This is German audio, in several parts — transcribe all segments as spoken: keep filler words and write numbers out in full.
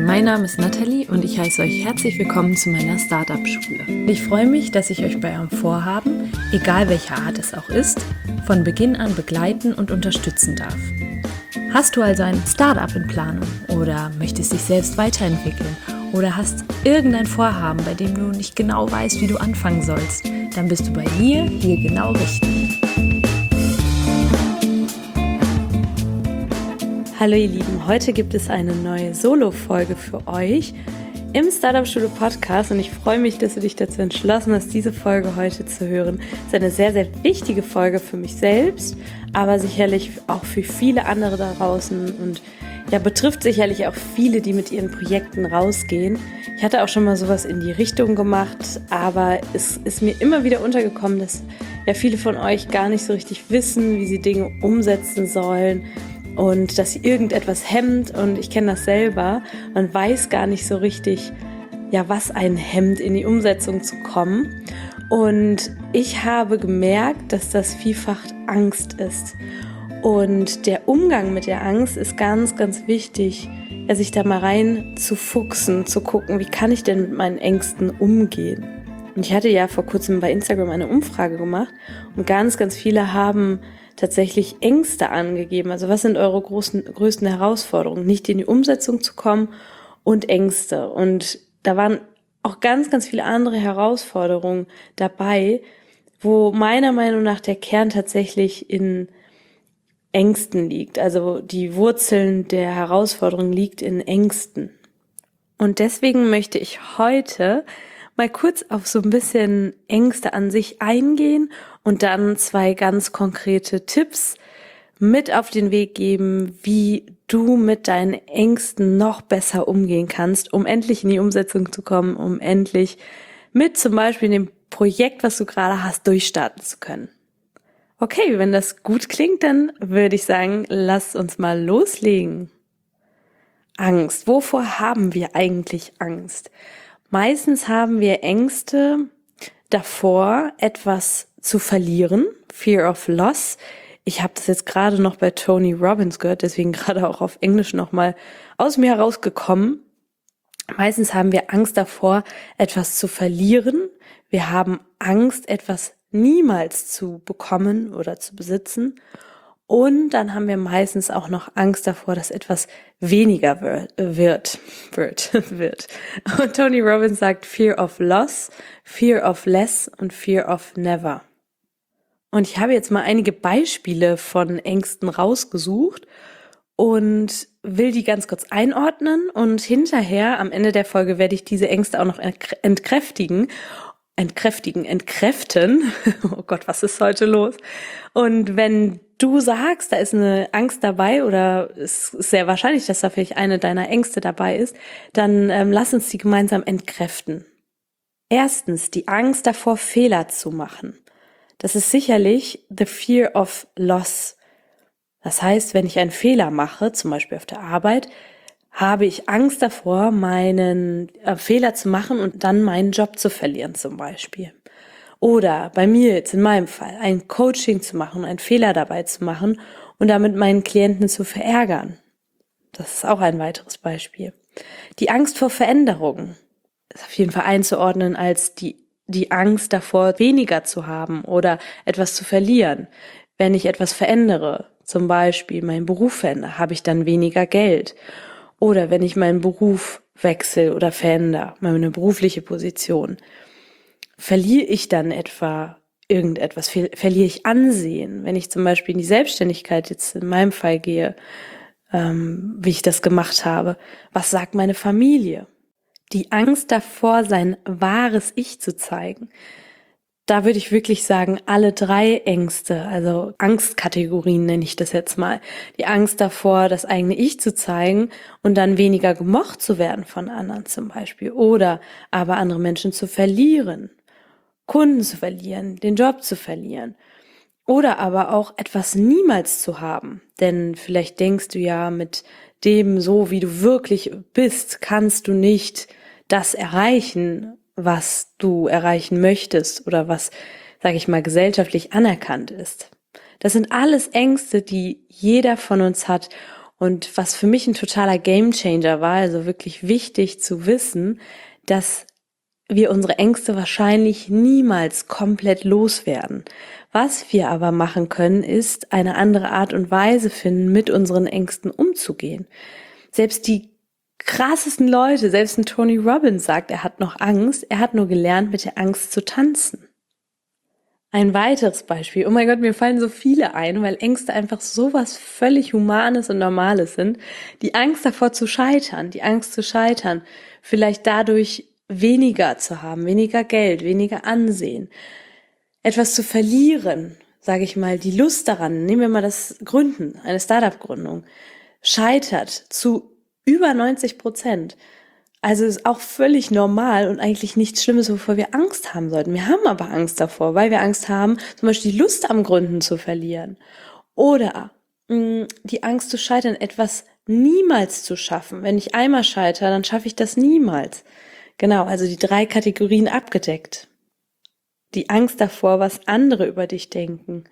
Mein Name ist Nathalie und ich heiße euch herzlich willkommen zu meiner Startup-Schule. Ich freue mich, dass ich euch bei eurem Vorhaben, egal welcher Art es auch ist, von Beginn an begleiten und unterstützen darf. Hast du also ein Startup in Planung oder möchtest dich selbst weiterentwickeln oder hast irgendein Vorhaben, bei dem du nicht genau weißt, wie du anfangen sollst, dann bist du bei mir hier genau richtig. Hallo ihr Lieben, heute gibt es eine neue Solo-Folge für euch im Startup-Schule Podcast und ich freue mich, dass du dich dazu entschlossen hast, diese Folge heute zu hören. Es ist eine sehr, sehr wichtige Folge für mich selbst, aber sicherlich auch für viele andere da draußen und ja, betrifft sicherlich auch viele, die mit ihren Projekten rausgehen. Ich hatte auch schon mal sowas in die Richtung gemacht, aber es ist mir immer wieder untergekommen, dass ja viele von euch gar nicht so richtig wissen, wie sie Dinge umsetzen sollen, und dass sie irgendetwas hemmt, und ich kenne das selber, man weiß gar nicht so richtig, ja, was einen hemmt, in die Umsetzung zu kommen. Und ich habe gemerkt, dass das vielfach Angst ist. Und der Umgang mit der Angst ist ganz, ganz wichtig, ja, sich da mal rein zu fuchsen, zu gucken, wie kann ich denn mit meinen Ängsten umgehen. Und ich hatte ja vor kurzem bei Instagram eine Umfrage gemacht und ganz, ganz viele haben tatsächlich Ängste angegeben. Also was sind eure großen, größten Herausforderungen? Nicht in die Umsetzung zu kommen und Ängste. Und da waren auch ganz, ganz viele andere Herausforderungen dabei, wo meiner Meinung nach der Kern tatsächlich in Ängsten liegt. Also die Wurzeln der Herausforderung liegt in Ängsten. Und deswegen möchte ich heute mal kurz auf so ein bisschen Ängste an sich eingehen und dann zwei ganz konkrete Tipps mit auf den Weg geben, wie du mit deinen Ängsten noch besser umgehen kannst, um endlich in die Umsetzung zu kommen, um endlich mit zum Beispiel dem Projekt, was du gerade hast, durchstarten zu können. Okay, wenn das gut klingt, dann würde ich sagen, lass uns mal loslegen. Angst. Wovor haben wir eigentlich Angst? Meistens haben wir Ängste davor, etwas zu verlieren, Fear of Loss. Ich habe das jetzt gerade noch bei Tony Robbins gehört, deswegen gerade auch auf Englisch nochmal aus mir herausgekommen. Meistens haben wir Angst davor, etwas zu verlieren. Wir haben Angst, etwas niemals zu bekommen oder zu besitzen. Und dann haben wir meistens auch noch Angst davor, dass etwas weniger wird, wird, wird, wird. Und Tony Robbins sagt Fear of Loss, Fear of Less und Fear of Never. Und ich habe jetzt mal einige Beispiele von Ängsten rausgesucht und will die ganz kurz einordnen. Und hinterher, am Ende der Folge, werde ich diese Ängste auch noch entkräftigen. Entkräftigen, entkräften. Oh Gott, was ist heute los? Und wenn du sagst, da ist eine Angst dabei oder es ist sehr wahrscheinlich, dass da vielleicht eine deiner Ängste dabei ist, dann ähm, lass uns die gemeinsam entkräften. Erstens, die Angst davor, Fehler zu machen. Das ist sicherlich the fear of loss. Das heißt, wenn ich einen Fehler mache, zum Beispiel auf der Arbeit, habe ich Angst davor, meinen äh, Fehler zu machen und dann meinen Job zu verlieren zum Beispiel. Oder bei mir jetzt in meinem Fall, ein Coaching zu machen, einen Fehler dabei zu machen und damit meinen Klienten zu verärgern. Das ist auch ein weiteres Beispiel. Die Angst vor Veränderungen ist auf jeden Fall einzuordnen als die, die Angst davor, weniger zu haben oder etwas zu verlieren. Wenn ich etwas verändere, zum Beispiel meinen Beruf verändere, habe ich dann weniger Geld. Oder wenn ich meinen Beruf wechsle oder verändere, meine berufliche Position, verliere ich dann etwa irgendetwas, ver- verliere ich Ansehen, wenn ich zum Beispiel in die Selbstständigkeit jetzt in meinem Fall gehe, ähm, wie ich das gemacht habe. Was sagt meine Familie? Die Angst davor, sein wahres Ich zu zeigen. Da würde ich wirklich sagen, alle drei Ängste, also Angstkategorien nenne ich das jetzt mal. Die Angst davor, das eigene Ich zu zeigen und dann weniger gemocht zu werden von anderen zum Beispiel. Oder aber andere Menschen zu verlieren, Kunden zu verlieren, den Job zu verlieren. Oder aber auch etwas niemals zu haben. Denn vielleicht denkst du ja, mit dem so, wie du wirklich bist, kannst du nicht das erreichen, was du erreichen möchtest oder was, sage ich mal, gesellschaftlich anerkannt ist. Das sind alles Ängste, die jeder von uns hat Und was für mich ein totaler Gamechanger war, also wirklich wichtig zu wissen, dass wir unsere Ängste wahrscheinlich niemals komplett loswerden. Was wir aber machen können, ist eine andere Art und Weise finden, mit unseren Ängsten umzugehen. Selbst die krassesten Leute, selbst ein Tony Robbins sagt, er hat noch Angst, er hat nur gelernt, mit der Angst zu tanzen. Ein weiteres Beispiel, oh mein Gott, mir fallen so viele ein, weil Ängste einfach sowas völlig Humanes und Normales sind. Die Angst davor zu scheitern, die Angst zu scheitern, vielleicht dadurch weniger zu haben, weniger Geld, weniger Ansehen, etwas zu verlieren, sage ich mal, die Lust daran, nehmen wir mal das Gründen, eine Startup-Gründung, scheitert zu über neunzig Prozent. Also ist auch völlig normal und eigentlich nichts Schlimmes, wovor wir Angst haben sollten. Wir haben aber Angst davor, weil wir Angst haben, zum Beispiel die Lust am Gründen zu verlieren. Oder mh, die Angst zu scheitern, etwas niemals zu schaffen. Wenn ich einmal scheitere, dann schaffe ich das niemals. Genau, also die drei Kategorien abgedeckt. Die Angst davor, was andere über dich denken.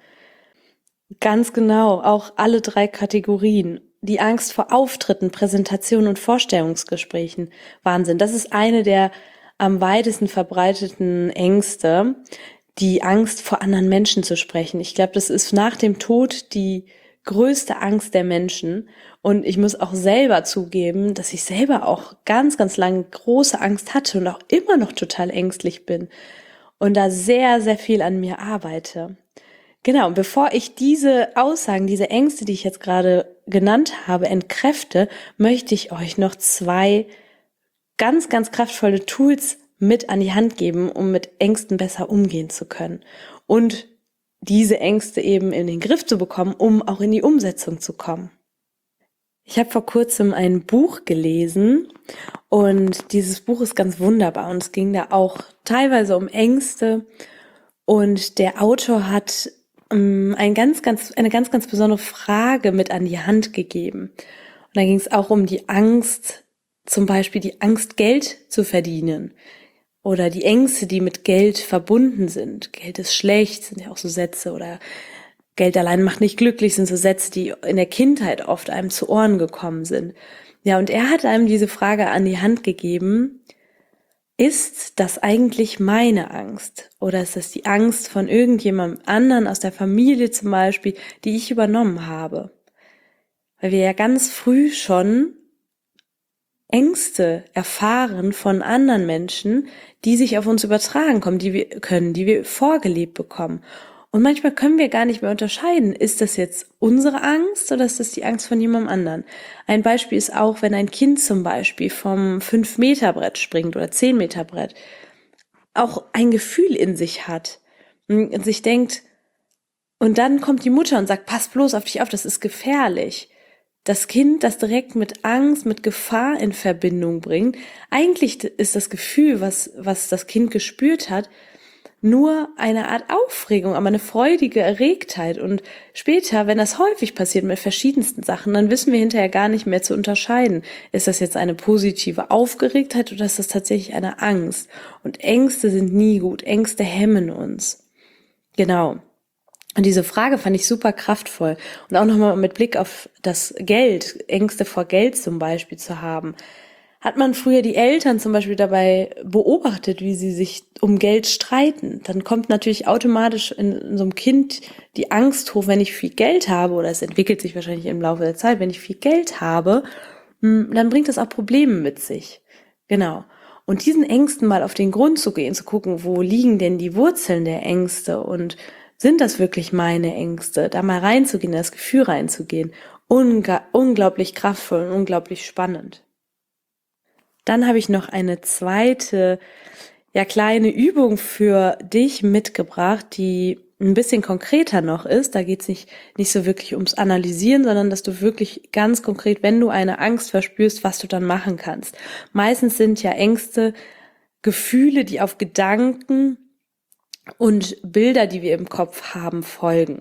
Ganz genau, auch alle drei Kategorien. Die Angst vor Auftritten, Präsentationen und Vorstellungsgesprächen. Wahnsinn, das ist eine der am weitesten verbreiteten Ängste, die Angst vor anderen Menschen zu sprechen. Ich glaube, das ist nach dem Tod die größte Angst der Menschen. Und ich muss auch selber zugeben, dass ich selber auch ganz, ganz lange große Angst hatte und auch immer noch total ängstlich bin und da sehr, sehr viel an mir arbeite. Genau, und bevor ich diese Aussagen, diese Ängste, die ich jetzt gerade genannt habe, entkräfte, möchte ich euch noch zwei ganz, ganz kraftvolle Tools mit an die Hand geben, um mit Ängsten besser umgehen zu können und diese Ängste eben in den Griff zu bekommen, um auch in die Umsetzung zu kommen. Ich habe vor kurzem ein Buch gelesen und dieses Buch ist ganz wunderbar und es ging da auch teilweise um Ängste und der Autor hat ähm, ein ganz, ganz, eine ganz, ganz besondere Frage mit an die Hand gegeben. Und da ging es auch um die Angst, zum Beispiel die Angst, Geld zu verdienen oder die Ängste, die mit Geld verbunden sind. Geld ist schlecht, sind ja auch so Sätze, oder Geld allein macht nicht glücklich, sind so Sätze, die in der Kindheit oft einem zu Ohren gekommen sind. Ja, und er hat einem diese Frage an die Hand gegeben: Ist das eigentlich meine Angst? Oder ist das die Angst von irgendjemandem anderen aus der Familie zum Beispiel, die ich übernommen habe? Weil wir ja ganz früh schon Ängste erfahren von anderen Menschen, die sich auf uns übertragen kommen, die wir können, die wir vorgelebt bekommen. Und manchmal können wir gar nicht mehr unterscheiden, ist das jetzt unsere Angst oder ist das die Angst von jemandem anderen? Ein Beispiel ist auch, wenn ein Kind zum Beispiel vom fünf Meter Brett springt oder zehn Meter Brett, auch ein Gefühl in sich hat und sich denkt, und dann kommt die Mutter und sagt, pass bloß auf dich auf, das ist gefährlich. Das Kind, das direkt mit Angst, mit Gefahr in Verbindung bringt. Eigentlich ist das Gefühl, was, was das Kind gespürt hat, nur eine Art Aufregung, aber eine freudige Erregtheit. Und später, wenn das häufig passiert mit verschiedensten Sachen, dann wissen wir hinterher gar nicht mehr zu unterscheiden. Ist das jetzt eine positive Aufgeregtheit oder ist das tatsächlich eine Angst? Und Ängste sind nie gut. Ängste hemmen uns. Genau. Und diese Frage fand ich super kraftvoll. Und auch nochmal mit Blick auf das Geld, Ängste vor Geld zum Beispiel zu haben. Hat man früher die Eltern zum Beispiel dabei beobachtet, wie sie sich um Geld streiten, dann kommt natürlich automatisch in, in so einem Kind die Angst hoch, wenn ich viel Geld habe, oder es entwickelt sich wahrscheinlich im Laufe der Zeit, wenn ich viel Geld habe, dann bringt das auch Probleme mit sich. Genau. Und diesen Ängsten mal auf den Grund zu gehen, zu gucken, wo liegen denn die Wurzeln der Ängste und sind das wirklich meine Ängste? Da mal reinzugehen, in das Gefühl reinzugehen, unga- unglaublich kraftvoll und unglaublich spannend. Dann habe ich noch eine zweite, ja, kleine Übung für dich mitgebracht, die ein bisschen konkreter noch ist. Da geht es nicht, nicht so wirklich ums Analysieren, sondern dass du wirklich ganz konkret, wenn du eine Angst verspürst, was du dann machen kannst. Meistens sind ja Ängste Gefühle, die auf Gedanken und Bilder, die wir im Kopf haben, folgen.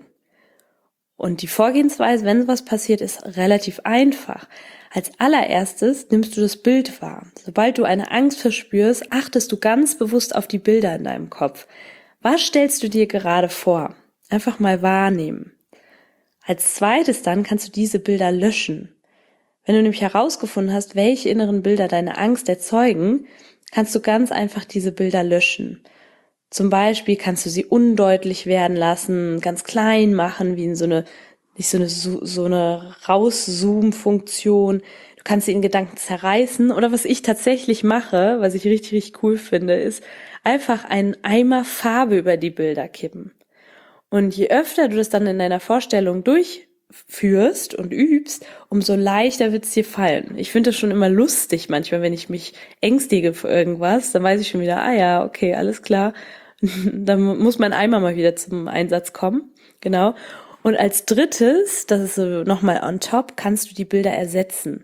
Und die Vorgehensweise, wenn sowas passiert, ist relativ einfach. Als allererstes nimmst du das Bild wahr. Sobald du eine Angst verspürst, achtest du ganz bewusst auf die Bilder in deinem Kopf. Was stellst du dir gerade vor? Einfach mal wahrnehmen. Als zweites dann kannst du diese Bilder löschen. Wenn du nämlich herausgefunden hast, welche inneren Bilder deine Angst erzeugen, kannst du ganz einfach diese Bilder löschen. Zum Beispiel kannst du sie undeutlich werden lassen, ganz klein machen, wie in so eine, nicht so eine, so eine Rauszoom-Funktion. Du kannst sie in Gedanken zerreißen. Oder was ich tatsächlich mache, was ich richtig, richtig cool finde, ist einfach einen Eimer Farbe über die Bilder kippen. Und je öfter du das dann in deiner Vorstellung durchführst und übst, umso leichter wird es dir fallen. Ich finde das schon immer lustig manchmal, wenn ich mich ängstige vor irgendwas, dann weiß ich schon wieder, ah ja, okay, alles klar. Dann muss mein Eimer mal wieder zum Einsatz kommen. Genau. Und als drittes, das ist so nochmal on top, kannst du die Bilder ersetzen.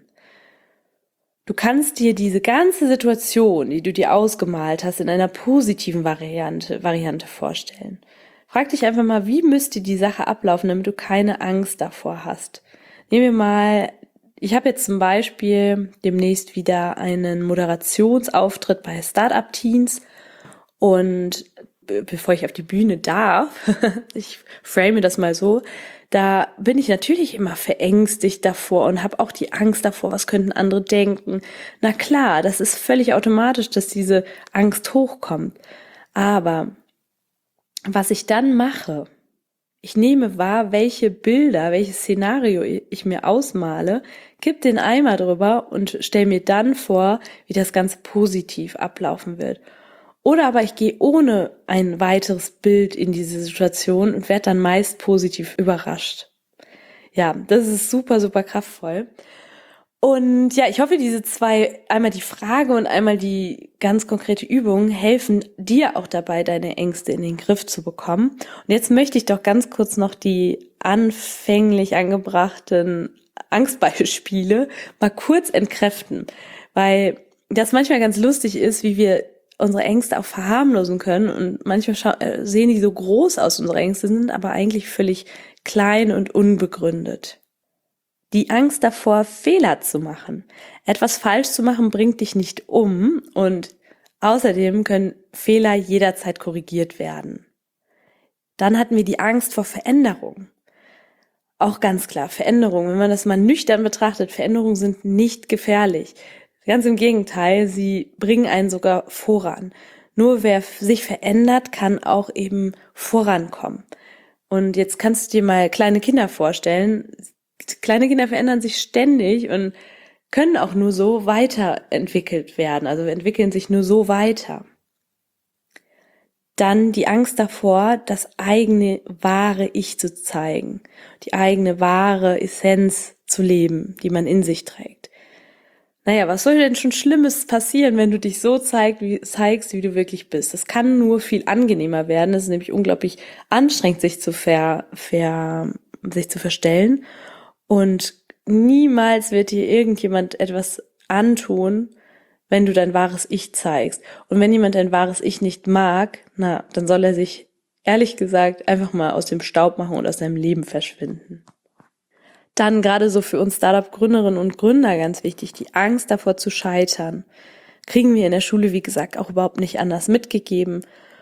Du kannst dir diese ganze Situation, die du dir ausgemalt hast, in einer positiven Variante, Variante vorstellen. Frag dich einfach mal, wie müsste die Sache ablaufen, damit du keine Angst davor hast. Nehmen wir mal, ich habe jetzt zum Beispiel demnächst wieder einen Moderationsauftritt bei Startup Teens und bevor ich auf die Bühne darf, ich frame das mal so, da bin ich natürlich immer verängstigt davor und habe auch die Angst davor, was könnten andere denken. Na klar, das ist völlig automatisch, dass diese Angst hochkommt. Aber was ich dann mache, ich nehme wahr, welche Bilder, welches Szenario ich mir ausmale, kipp den Eimer drüber und stell mir dann vor, wie das Ganze positiv ablaufen wird. Oder aber ich gehe ohne ein weiteres Bild in diese Situation und werde dann meist positiv überrascht. Ja, das ist super, super kraftvoll. Und ja, ich hoffe, diese zwei, einmal die Frage und einmal die ganz konkrete Übung, helfen dir auch dabei, deine Ängste in den Griff zu bekommen. Und jetzt möchte ich doch ganz kurz noch die anfänglich angebrachten Angstbeispiele mal kurz entkräften, weil das manchmal ganz lustig ist, wie wir unsere Ängste auch verharmlosen können und manchmal scha- sehen die so groß aus, unsere Ängste sind aber eigentlich völlig klein und unbegründet. Die Angst davor, Fehler zu machen. Etwas falsch zu machen bringt dich nicht um und außerdem können Fehler jederzeit korrigiert werden. Dann hatten wir die Angst vor Veränderung. Auch ganz klar, Veränderungen, wenn man das mal nüchtern betrachtet, Veränderungen sind nicht gefährlich. Ganz im Gegenteil, sie bringen einen sogar voran. Nur wer sich verändert, kann auch eben vorankommen. Und jetzt kannst du dir mal kleine Kinder vorstellen. Kleine Kinder verändern sich ständig und können auch nur so weiterentwickelt werden. Also entwickeln sich nur so weiter. Dann die Angst davor, das eigene wahre Ich zu zeigen. Die eigene wahre Essenz zu leben, die man in sich trägt. Naja, was soll denn schon Schlimmes passieren, wenn du dich so zeig, wie, zeigst, wie du wirklich bist? Das kann nur viel angenehmer werden. Es ist nämlich unglaublich anstrengend, sich zu ver, ver, sich zu verstellen. Und niemals wird dir irgendjemand etwas antun, wenn du dein wahres Ich zeigst. Und wenn jemand dein wahres Ich nicht mag, na, dann soll er sich, ehrlich gesagt, einfach mal aus dem Staub machen und aus seinem Leben verschwinden. Dann gerade so für uns Startup-Gründerinnen und Gründer ganz wichtig, die Angst davor zu scheitern. Kriegen wir in der Schule, wie gesagt, auch überhaupt nicht anders mitgegeben.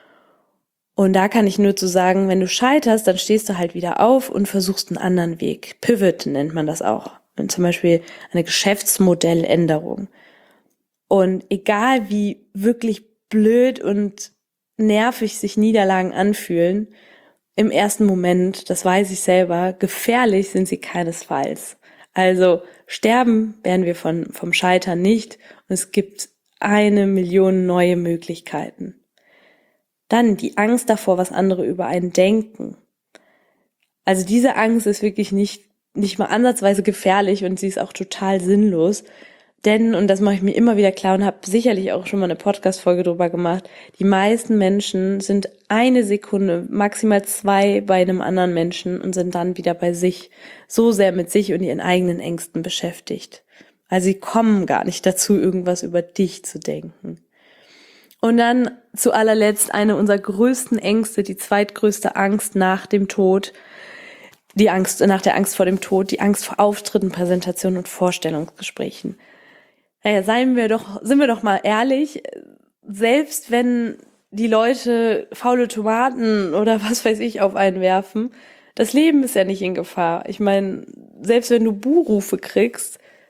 Und da kann ich nur zu sagen, wenn du scheiterst, dann stehst du halt wieder auf und versuchst einen anderen Weg. Pivot nennt man das auch. Und zum Beispiel eine Geschäftsmodelländerung. Und egal wie wirklich blöd und nervig sich Niederlagen anfühlen, im ersten Moment, das weiß ich selber, gefährlich sind sie keinesfalls. Also sterben werden wir von, vom Scheitern nicht und es gibt eine Million neue Möglichkeiten. Dann die Angst davor, was andere über einen denken. Also diese Angst ist wirklich nicht, nicht mal ansatzweise gefährlich und sie ist auch total sinnlos. Denn, und das mache ich mir immer wieder klar und habe sicherlich auch schon mal eine Podcast-Folge drüber gemacht, die meisten Menschen sind eine Sekunde, maximal zwei bei einem anderen Menschen und sind dann wieder bei sich, so sehr mit sich und ihren eigenen Ängsten beschäftigt. Also sie kommen gar nicht dazu, irgendwas über dich zu denken. Und dann zu allerletzt eine unserer größten Ängste, die zweitgrößte Angst nach dem Tod, die Angst nach der Angst vor dem Tod, die Angst vor Auftritten, Präsentationen und Vorstellungsgesprächen. Naja, seien wir doch, sind wir doch mal ehrlich, selbst wenn die Leute faule Tomaten oder was weiß ich auf einen werfen, das Leben ist ja nicht in Gefahr. Ich meine, selbst wenn du Buhrufe kriegst,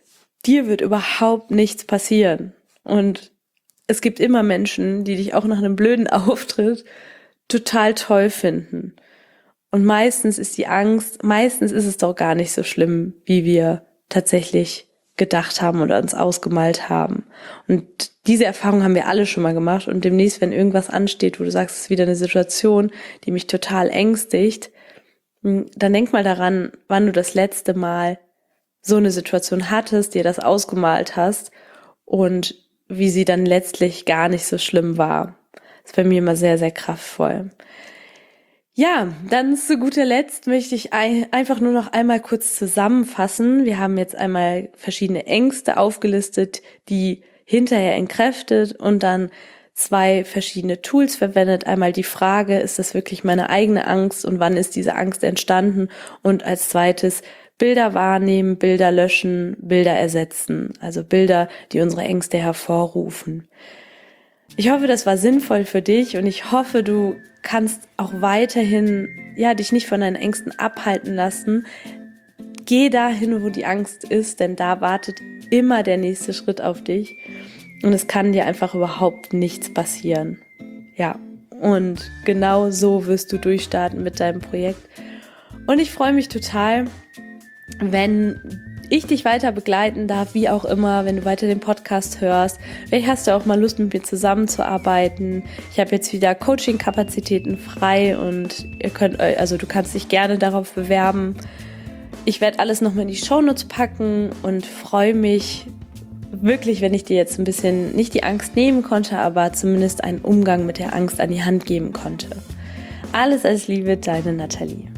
dir wird überhaupt nichts passieren. Und es gibt immer Menschen, die dich auch nach einem blöden Auftritt total toll finden. Und meistens ist die Angst, meistens ist es doch gar nicht so schlimm, wie wir tatsächlich gedacht haben oder uns ausgemalt haben. Und diese Erfahrung haben wir alle schon mal gemacht. Und demnächst, wenn irgendwas ansteht, wo du sagst, es ist wieder eine Situation, die mich total ängstigt, dann denk mal daran, wann du das letzte Mal so eine Situation hattest, dir das ausgemalt hast und wie sie dann letztlich gar nicht so schlimm war. Das ist bei mir immer sehr, sehr kraftvoll. Ja, dann zu guter Letzt möchte ich ein, einfach nur noch einmal kurz zusammenfassen. Wir haben jetzt einmal verschiedene Ängste aufgelistet, die hinterher entkräftet und dann zwei verschiedene Tools verwendet. Einmal die Frage, ist das wirklich meine eigene Angst und wann ist diese Angst entstanden? Und als zweites Bilder wahrnehmen, Bilder löschen, Bilder ersetzen. Also Bilder, die unsere Ängste hervorrufen. Ich hoffe, das war sinnvoll für dich und ich hoffe, du kannst auch weiterhin, ja, dich nicht von deinen Ängsten abhalten lassen. Geh dahin, wo die Angst ist, denn da wartet immer der nächste Schritt auf dich und es kann dir einfach überhaupt nichts passieren. Ja, und genau so wirst du durchstarten mit deinem Projekt. Und ich freue mich total, wenn ich dich weiter begleiten darf, wie auch immer, wenn du weiter den Podcast hörst. Vielleicht hast du auch mal Lust, mit mir zusammenzuarbeiten. Ich habe jetzt wieder Coaching-Kapazitäten frei und ihr könnt, also du kannst dich gerne darauf bewerben. Ich werde alles nochmal in die Shownotes packen und freue mich wirklich, wenn ich dir jetzt ein bisschen nicht die Angst nehmen konnte, aber zumindest einen Umgang mit der Angst an die Hand geben konnte. Alles als Liebe, deine Nathalie.